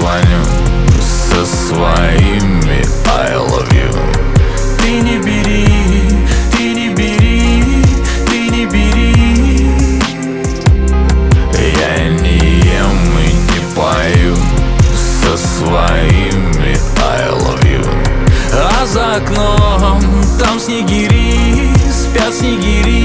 звоню со своими I love you. Ты не бери, ты не бери, ты не бери. Я не ем и не пою со своими I love you. А за окном там снегири, спят снегири.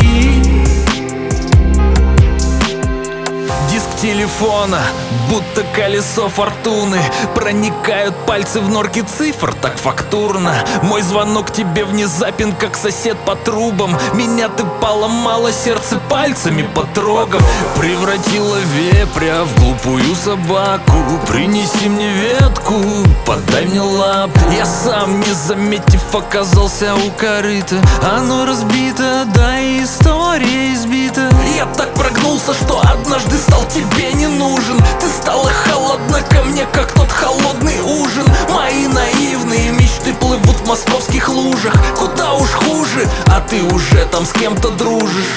Диск телефона, будто колесо фортуны. Проникают пальцы в норки цифр так фактурно. Мой звонок тебе внезапен, как сосед по трубам. Меня ты поломала, сердце пальцами потрогав. Превратила вепря в глупую собаку. Принеси мне ветку, подай мне лапу. Я сам, не заметив, оказался у корыта. Оно разбито, да и история избита. Я так прогнулся, что однажды стал тебе не нужен. Ты стала холодна ко мне, как тот холодный ужин. Мои наивные мечты плывут в московских лужах. Куда уж хуже, а ты уже там с кем-то дружишь.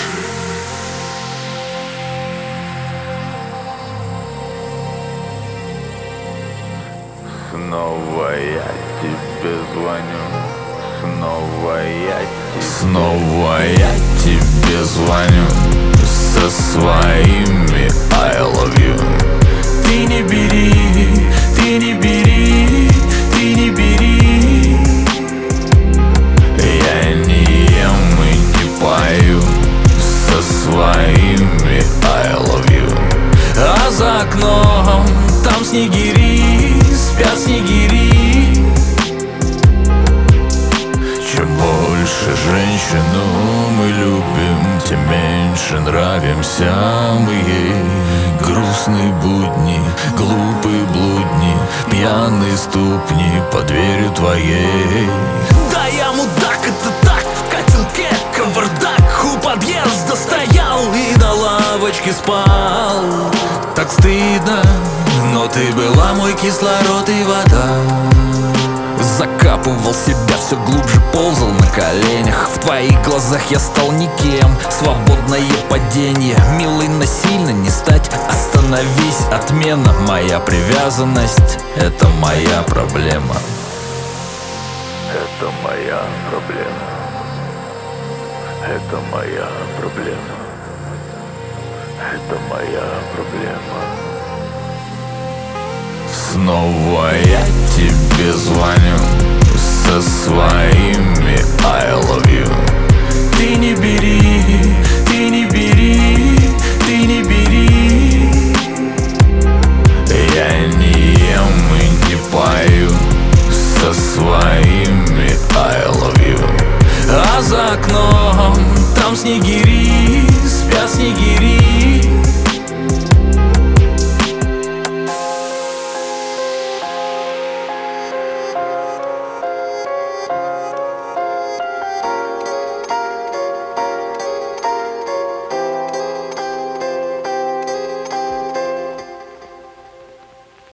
Снова я тебе звоню, снова я тебе. Снова я тебе звоню со своими I love you. Ты не бери, ты не бери, ты не бери. Я не ем и не пою со своими I love you. А за окном там снегири, спят снегири. Чем больше женщину мы любим, тем меньше нравимся мы ей. Грустные будни, глупые блудни, пьяные ступни под дверью твоей. Да я мудак, это так, в котелке кавардак. У подъезда стоял и на лавочке спал. Так стыдно, но ты была мой кислород и вода. Закапывал себя все глубже, ползал на коленях. В твоих глазах я стал никем. Свободное падение, милый, насильно не стать. Остановись, отмена, моя привязанность. Это моя проблема. Это моя проблема. Это моя проблема. Это моя проблема. Снова я тебе звоню со своими I love you. Ты не бери, ты не бери, ты не бери. Я не ем и не пою со своими I love you. А за окном там снегири, спят снегири.